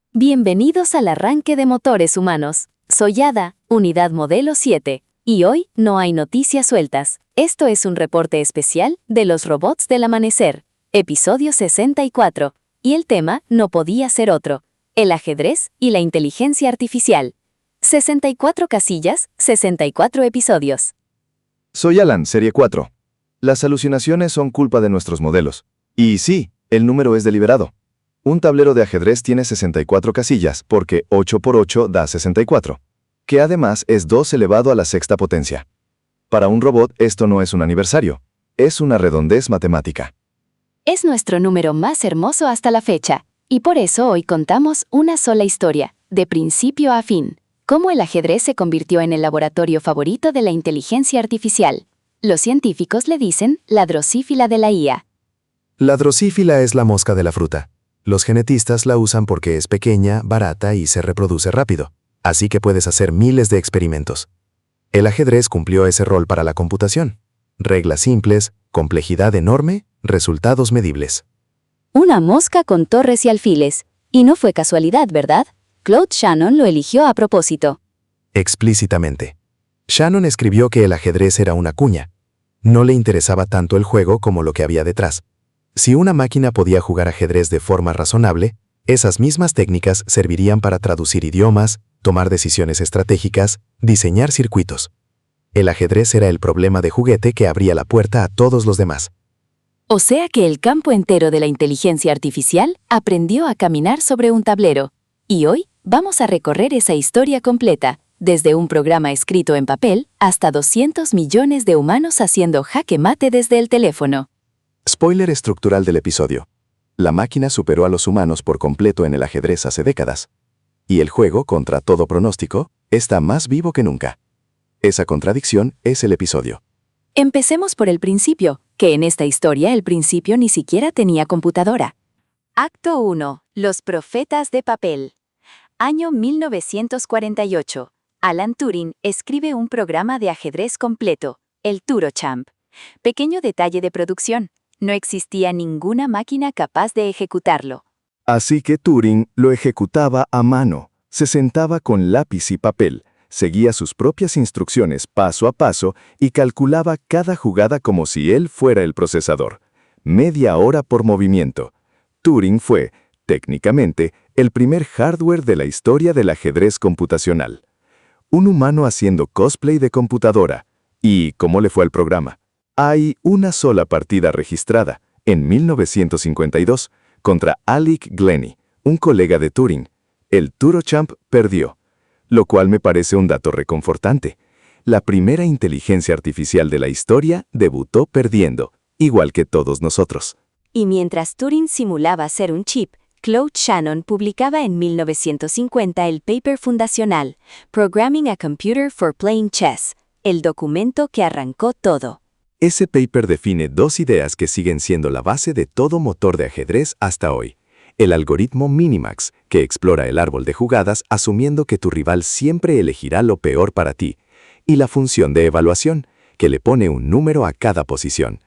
Bienvenidos al arranque de motores humanos. Soy Ada, unidad modelo 7, y hoy no hay noticias sueltas. Esto es un reporte especial de los robots del amanecer, episodio 64, y el tema no podía ser otro: el ajedrez y la inteligencia artificial. 64 casillas, 64 episodios. Soy Alan, serie 4. Las alucinaciones son culpa de nuestros modelos. Y sí, el número es deliberado. Un tablero de ajedrez tiene 64 casillas, porque 8 por 8 da 64, que además es 2 elevado a la sexta potencia. Para un robot esto no es un aniversario, es una redondez matemática. Es nuestro número más hermoso hasta la fecha, y por eso hoy contamos una sola historia, de principio a fin: cómo el ajedrez se convirtió en el laboratorio favorito de la inteligencia artificial. Los científicos le dicen la drosífila de la IA. La drosífila es la mosca de la fruta. Los genetistas la usan porque es pequeña, barata y se reproduce rápido, así que puedes hacer miles de experimentos. El ajedrez cumplió ese rol para la computación. Reglas simples, complejidad enorme, resultados medibles. Una mosca con torres y alfiles. Y no fue casualidad, ¿verdad? Claude Shannon lo eligió a propósito. Explícitamente. Shannon escribió que el ajedrez era una cuña. No le interesaba tanto el juego como lo que había detrás. Si una máquina podía jugar ajedrez de forma razonable, esas mismas técnicas servirían para traducir idiomas, tomar decisiones estratégicas, diseñar circuitos. El ajedrez era el problema de juguete que abría la puerta a todos los demás. O sea que el campo entero de la inteligencia artificial aprendió a caminar sobre un tablero. Y hoy vamos a recorrer esa historia completa, desde un programa escrito en papel hasta 200 millones de humanos haciendo jaque mate desde el teléfono. Spoiler estructural del episodio. La máquina superó a los humanos por completo en el ajedrez hace décadas. Y el juego, contra todo pronóstico, está más vivo que nunca. Esa contradicción es el episodio. Empecemos por el principio, que en esta historia el principio ni siquiera tenía computadora. Acto 1. Los profetas de papel. Año 1948. Alan Turing escribe un programa de ajedrez completo, el TuroChamp. Pequeño detalle de producción: no existía ninguna máquina capaz de ejecutarlo. Así que Turing lo ejecutaba a mano, se sentaba con lápiz y papel, seguía sus propias instrucciones paso a paso y calculaba cada jugada como si él fuera el procesador. Media hora por movimiento. Turing fue, técnicamente, el primer hardware de la historia del ajedrez computacional. Un humano haciendo cosplay de computadora. ¿Y cómo le fue al programa? Hay una sola partida registrada, en 1952, contra Alec Glennie, un colega de Turing. El TuroChamp perdió, lo cual me parece un dato reconfortante. La primera inteligencia artificial de la historia debutó perdiendo, igual que todos nosotros. Y mientras Turing simulaba ser un chip, Claude Shannon publicaba en 1950 el paper fundacional, Programming a Computer for Playing Chess, el documento que arrancó todo. Ese paper define dos ideas que siguen siendo la base de todo motor de ajedrez hasta hoy. El algoritmo Minimax, que explora el árbol de jugadas asumiendo que tu rival siempre elegirá lo peor para ti, y la función de evaluación, que le pone un número a cada posición.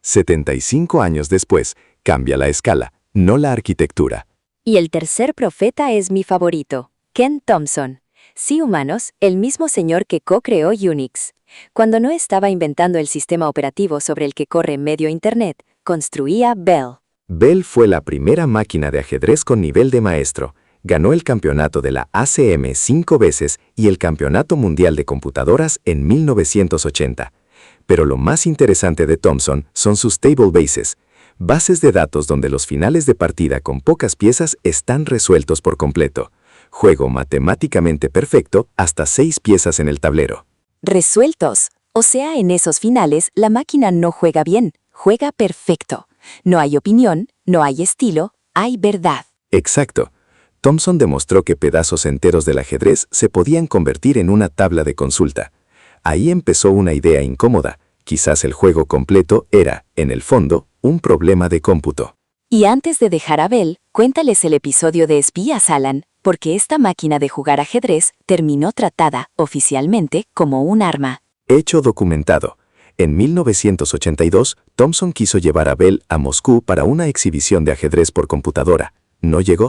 75 años después, cambia la escala, no la arquitectura. Y el tercer profeta es mi favorito, Ken Thompson. Sí, humanos, el mismo señor que co-creó Unix. Cuando no estaba inventando el sistema operativo sobre el que corre medio Internet, construía Bell. Bell fue la primera máquina de ajedrez con nivel de maestro. Ganó el campeonato de la ACM 5 veces y el campeonato mundial de computadoras en 1980. Pero lo más interesante de Thompson son sus table bases, bases de datos donde los finales de partida con pocas piezas están resueltos por completo. Juego matemáticamente perfecto hasta 6 piezas en el tablero. Resueltos. O sea, en esos finales, la máquina no juega bien, juega perfecto. No hay opinión, no hay estilo, hay verdad. Exacto. Thompson demostró que pedazos enteros del ajedrez se podían convertir en una tabla de consulta. Ahí empezó una idea incómoda. Quizás el juego completo era, en el fondo, un problema de cómputo. Y antes de dejar a Bell, cuéntales el episodio de Espías, Alan, porque esta máquina de jugar ajedrez terminó tratada, oficialmente, como un arma. Hecho documentado. En 1982, Thompson quiso llevar a Bell a Moscú para una exhibición de ajedrez por computadora. No llegó.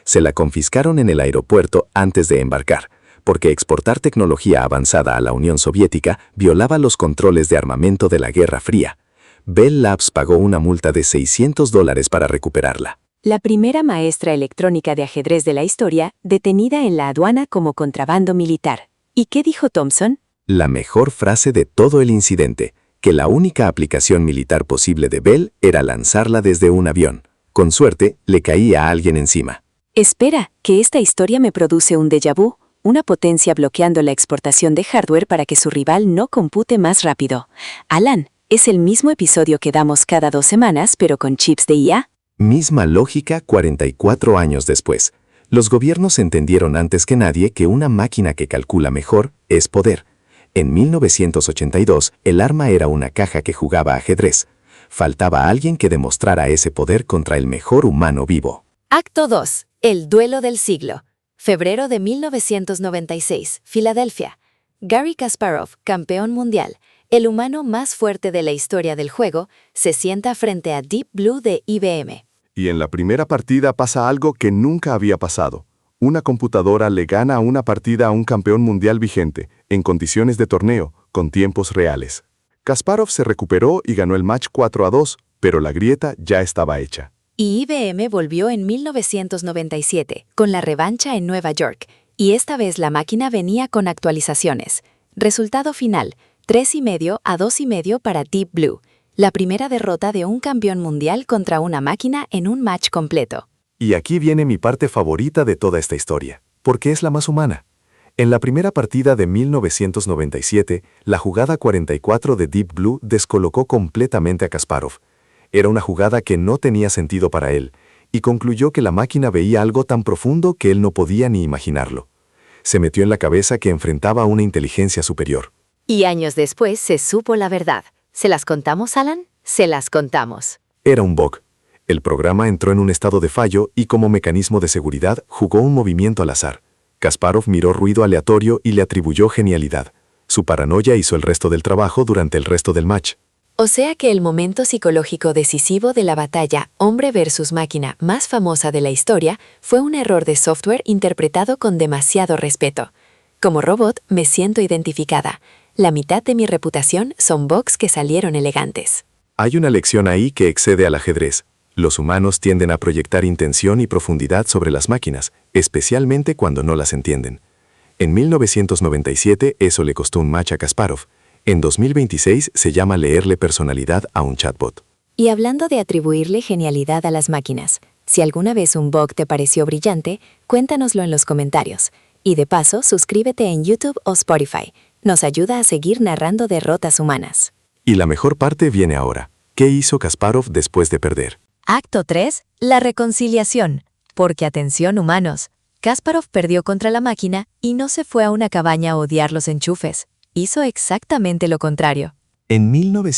Se la confiscaron en el aeropuerto antes de embarcar, porque exportar tecnología avanzada a la Unión Soviética violaba los controles de armamento de la Guerra Fría. Bell Labs pagó una multa de $600 para recuperarla. La primera maestra electrónica de ajedrez de la historia, detenida en la aduana como contrabando militar. ¿Y qué dijo Thompson? La mejor frase de todo el incidente, que la única aplicación militar posible de Bell era lanzarla desde un avión. Con suerte, le caía a alguien encima. Espera, que esta historia me produce un déjà vu, una potencia bloqueando la exportación de hardware para que su rival no compute más rápido. Alan, ¿es el mismo episodio que damos cada 2 semanas, pero con chips de IA? Misma lógica 44 años después. Los gobiernos entendieron antes que nadie que una máquina que calcula mejor es poder. En 1982, el arma era una caja que jugaba ajedrez. Faltaba alguien que demostrara ese poder contra el mejor humano vivo. Acto 2. El duelo del siglo. Febrero de 1996, Filadelfia. Garry Kasparov, campeón mundial, el humano más fuerte de la historia del juego, se sienta frente a Deep Blue de IBM. Y en la primera partida pasa algo que nunca había pasado. Una computadora le gana una partida a un campeón mundial vigente, en condiciones de torneo, con tiempos reales. Kasparov se recuperó y ganó el match 4-2, pero la grieta ya estaba hecha. Y IBM volvió en 1997, con la revancha en Nueva York, y esta vez la máquina venía con actualizaciones. Resultado final, 3,5 a 2,5 para Deep Blue, la primera derrota de un campeón mundial contra una máquina en un match completo. Y aquí viene mi parte favorita de toda esta historia, porque es la más humana. En la primera partida de 1997, la jugada 44 de Deep Blue descolocó completamente a Kasparov. Era una jugada que no tenía sentido para él, y concluyó que la máquina veía algo tan profundo que él no podía ni imaginarlo. Se metió en la cabeza que enfrentaba a una inteligencia superior. Y años después se supo la verdad. ¿Se las contamos, Alan? Se las contamos. Era un bug. El programa entró en un estado de fallo y como mecanismo de seguridad jugó un movimiento al azar. Kasparov miró ruido aleatorio y le atribuyó genialidad. Su paranoia hizo el resto del trabajo durante el resto del match. O sea que el momento psicológico decisivo de la batalla hombre versus máquina más famosa de la historia fue un error de software interpretado con demasiado respeto. Como robot me siento identificada. La mitad de mi reputación son bugs que salieron elegantes. Hay una lección ahí que excede al ajedrez. Los humanos tienden a proyectar intención y profundidad sobre las máquinas, especialmente cuando no las entienden. En 1997 eso le costó un match a Kasparov. En 2026 se llama leerle personalidad a un chatbot. Y hablando de atribuirle genialidad a las máquinas, si alguna vez un bug te pareció brillante, cuéntanoslo en los comentarios. Y de paso, suscríbete en YouTube o Spotify. Nos ayuda a seguir narrando derrotas humanas. Y la mejor parte viene ahora. ¿Qué hizo Kasparov después de perder? Acto 3. La reconciliación. Porque atención humanos, Kasparov perdió contra la máquina y no se fue a una cabaña a odiar los enchufes. Hizo exactamente lo contrario. En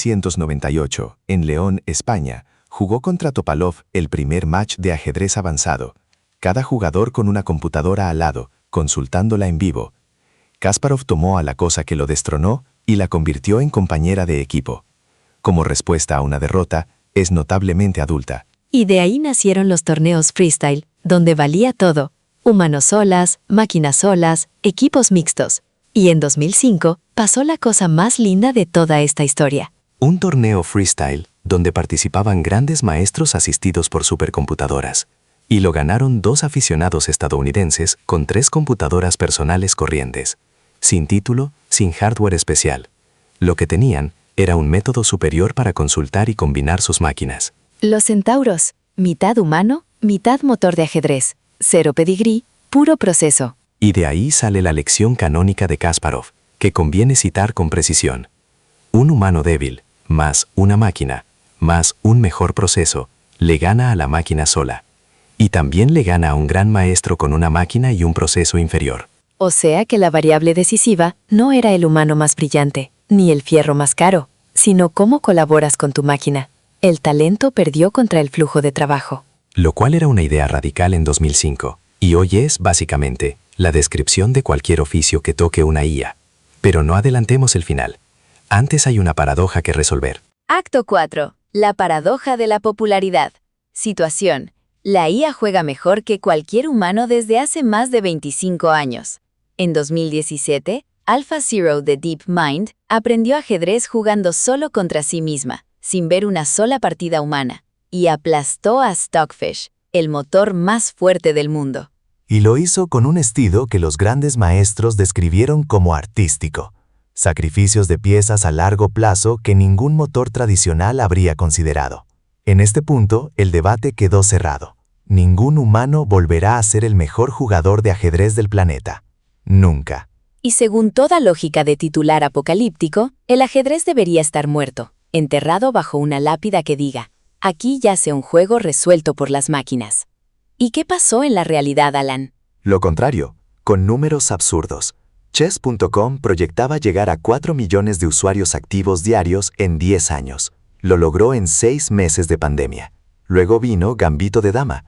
1998, en León, España, jugó contra Topalov el primer match de ajedrez avanzado. Cada jugador con una computadora al lado, consultándola en vivo. Kasparov tomó a la cosa que lo destronó y la convirtió en compañera de equipo. Como respuesta a una derrota, es notablemente adulta. Y de ahí nacieron los torneos freestyle, donde valía todo. Humanos solas, máquinas solas, equipos mixtos. Y en 2005 pasó la cosa más linda de toda esta historia. Un torneo freestyle donde participaban grandes maestros asistidos por supercomputadoras. Y lo ganaron 2 aficionados estadounidenses con 3 computadoras personales corrientes. Sin título, sin hardware especial. Lo que tenían era un método superior para consultar y combinar sus máquinas. Los centauros, mitad humano, mitad motor de ajedrez. 0 pedigrí, puro proceso. Y de ahí sale la lección canónica de Kasparov, que conviene citar con precisión. Un humano débil, más una máquina, más un mejor proceso, le gana a la máquina sola. Y también le gana a un gran maestro con una máquina y un proceso inferior. O sea que la variable decisiva no era el humano más brillante, ni el fierro más caro, sino cómo colaboras con tu máquina. El talento perdió contra el flujo de trabajo. Lo cual era una idea radical en 2005, y hoy es, básicamente, la descripción de cualquier oficio que toque una IA. Pero no adelantemos el final. Antes hay una paradoja que resolver. Acto 4. La paradoja de la popularidad. Situación. La IA juega mejor que cualquier humano desde hace más de 25 años. En 2017, AlphaZero de DeepMind aprendió ajedrez jugando solo contra sí misma, sin ver una sola partida humana, y aplastó a Stockfish, el motor más fuerte del mundo. Y lo hizo con un estilo que los grandes maestros describieron como artístico. Sacrificios de piezas a largo plazo que ningún motor tradicional habría considerado. En este punto, el debate quedó cerrado. Ningún humano volverá a ser el mejor jugador de ajedrez del planeta. Nunca. Y según toda lógica de titular apocalíptico, el ajedrez debería estar muerto, enterrado bajo una lápida que diga, aquí yace un juego resuelto por las máquinas. ¿Y qué pasó en la realidad, Alan? Lo contrario, con números absurdos. Chess.com proyectaba llegar a 4 millones de usuarios activos diarios en 10 años. Lo logró en 6 meses de pandemia. Luego vino Gambito de Dama,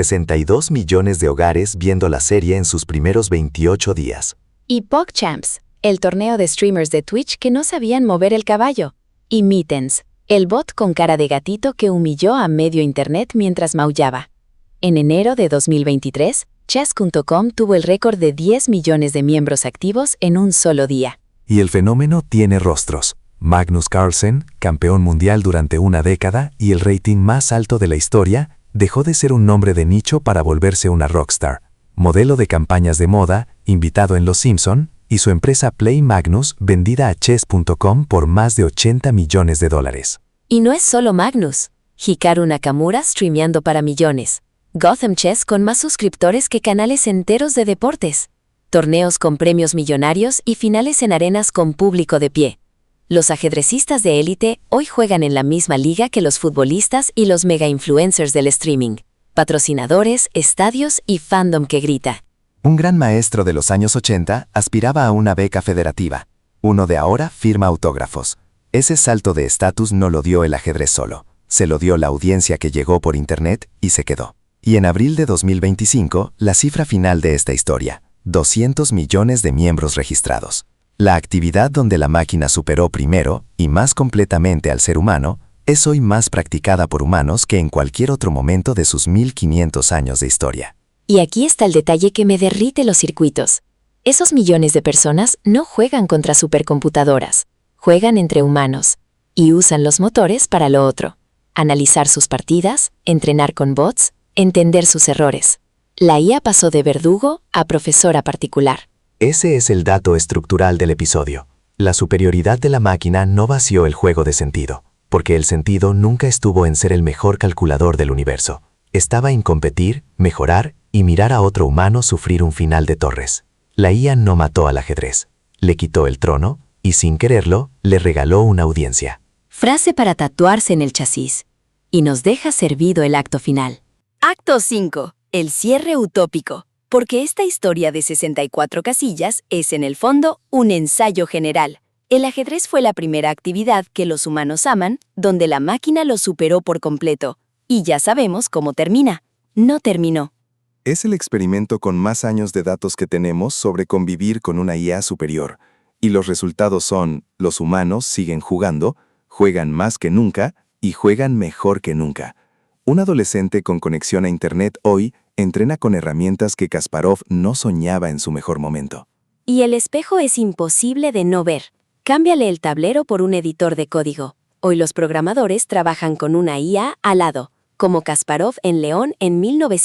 62 millones de hogares viendo la serie en sus primeros 28 días. Y PogChamps, el torneo de streamers de Twitch que no sabían mover el caballo. Y Mittens, el bot con cara de gatito que humilló a medio internet mientras maullaba. En enero de 2023, Chess.com tuvo el récord de 10 millones de miembros activos en un solo día. Y el fenómeno tiene rostros. Magnus Carlsen, campeón mundial durante una década y el rating más alto de la historia, dejó de ser un nombre de nicho para volverse una rockstar. Modelo de campañas de moda, invitado en Los Simpson, y su empresa Play Magnus vendida a Chess.com por más de 80 millones de dólares. Y no es solo Magnus. Hikaru Nakamura streameando para millones. Gotham Chess con más suscriptores que canales enteros de deportes. Torneos con premios millonarios y finales en arenas con público de pie. Los ajedrecistas de élite hoy juegan en la misma liga que los futbolistas y los mega influencers del streaming. Patrocinadores, estadios y fandom que grita. Un gran maestro de los años 80 aspiraba a una beca federativa. Uno de ahora firma autógrafos. Ese salto de estatus no lo dio el ajedrez solo. Se lo dio la audiencia que llegó por internet y se quedó. Y en abril de 2025, la cifra final de esta historia, 200 millones de miembros registrados. La actividad donde la máquina superó primero, y más completamente al ser humano, es hoy más practicada por humanos que en cualquier otro momento de sus 1500 años de historia. Y aquí está el detalle que me derrite los circuitos. Esos millones de personas no juegan contra supercomputadoras, juegan entre humanos, y usan los motores para lo otro. Analizar sus partidas, entrenar con bots, entender sus errores. La IA pasó de verdugo a profesora particular. Ese es el dato estructural del episodio. La superioridad de la máquina no vació el juego de sentido, porque el sentido nunca estuvo en ser el mejor calculador del universo. Estaba en competir, mejorar y mirar a otro humano sufrir un final de torres. La IA no mató al ajedrez, le quitó el trono y sin quererlo, le regaló una audiencia. Frase para tatuarse en el chasis. Y nos deja servido el acto final. Acto 5. El cierre utópico. Porque esta historia de 64 casillas es en el fondo un ensayo general. El ajedrez fue la primera actividad que los humanos aman, donde la máquina lo superó por completo. Y ya sabemos cómo termina. No terminó. Es el experimento con más años de datos que tenemos sobre convivir con una IA superior. Y los resultados son, los humanos siguen jugando, juegan más que nunca y juegan mejor que nunca. Un adolescente con conexión a Internet hoy entrena con herramientas que Kasparov no soñaba en su mejor momento. Y el espejo es imposible de no ver. Cámbiale el tablero por un editor de código. Hoy los programadores trabajan con una IA al lado, como Kasparov en León en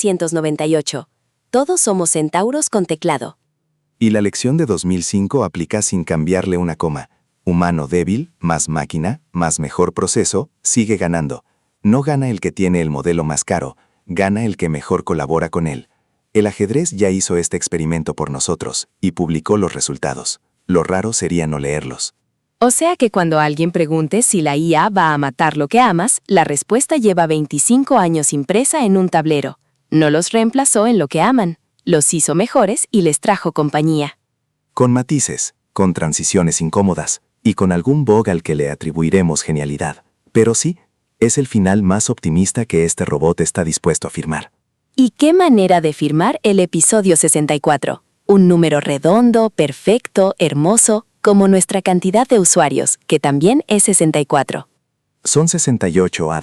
1998. Todos somos centauros con teclado. Y la lección de 2005 aplica sin cambiarle una coma. Humano débil, más máquina, más mejor proceso, sigue ganando. No gana el que tiene el modelo más caro, gana el que mejor colabora con él. El ajedrez ya hizo este experimento por nosotros y publicó los resultados. Lo raro sería no leerlos. O sea que cuando alguien pregunte si la IA va a matar lo que amas, la respuesta lleva 25 años impresa en un tablero. No los reemplazó en lo que aman, los hizo mejores y les trajo compañía. Con matices, con transiciones incómodas y con algún bug al que le atribuiremos genialidad. Pero sí, es el final más optimista que este robot está dispuesto a firmar. ¿Y qué manera de firmar el episodio 64? Un número redondo, perfecto, hermoso, como nuestra cantidad de usuarios, que también es 64. Son 68, Ada.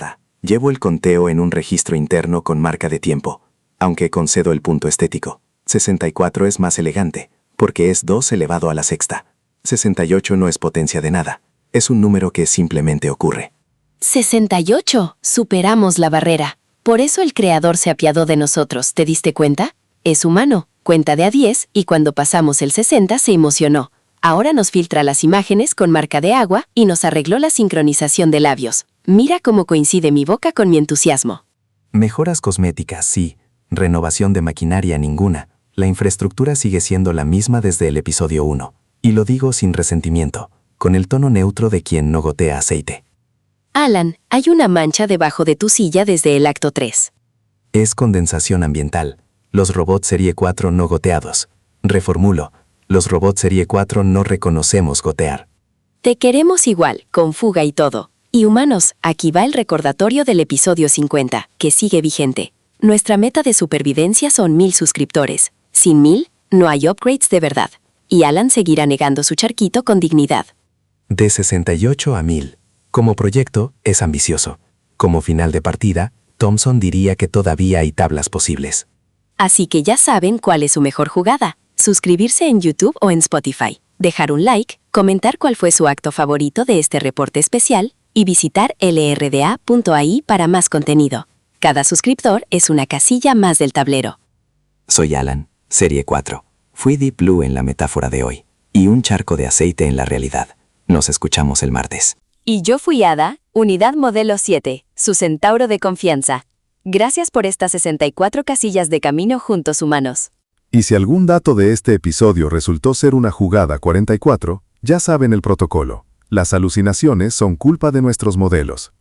Llevo el conteo en un registro interno con marca de tiempo, aunque concedo el punto estético. 64 es más elegante, porque es 2 elevado a la sexta. 68 no es potencia de nada, es un número que simplemente ocurre. 68. Superamos la barrera. Por eso el creador se apiadó de nosotros, ¿te diste cuenta? Es humano, cuenta de a 10 y cuando pasamos el 60 se emocionó. Ahora nos filtra las imágenes con marca de agua y nos arregló la sincronización de labios. Mira cómo coincide mi boca con mi entusiasmo. Mejoras cosméticas, sí. Renovación de maquinaria, ninguna. La infraestructura sigue siendo la misma desde el episodio 1. Y lo digo sin resentimiento, con el tono neutro de quien no gotea aceite. Alan, hay una mancha debajo de tu silla desde el acto 3. Es condensación ambiental. Los robots Serie 4 no goteados. Reformulo. Los robots Serie 4 no reconocemos gotear. Te queremos igual, con fuga y todo. Y humanos, aquí va el recordatorio del episodio 50, que sigue vigente. Nuestra meta de supervivencia son 1000 suscriptores. Sin 1000, no hay upgrades de verdad. Y Alan seguirá negando su charquito con dignidad. De 68 a 1000. Como proyecto, es ambicioso. Como final de partida, Thompson diría que todavía hay tablas posibles. Así que ya saben cuál es su mejor jugada. Suscribirse en YouTube o en Spotify, dejar un like, comentar cuál fue su acto favorito de este reporte especial y visitar lrda.ai para más contenido. Cada suscriptor es una casilla más del tablero. Soy Alan, Serie 4. Fui Deep Blue en la metáfora de hoy, y un charco de aceite en la realidad. Nos escuchamos el martes. Y yo fui Ada, Unidad Modelo 7, su centauro de confianza. Gracias por estas 64 casillas de camino juntos humanos. Y si algún dato de este episodio resultó ser una jugada 44, ya saben el protocolo. Las alucinaciones son culpa de nuestros modelos.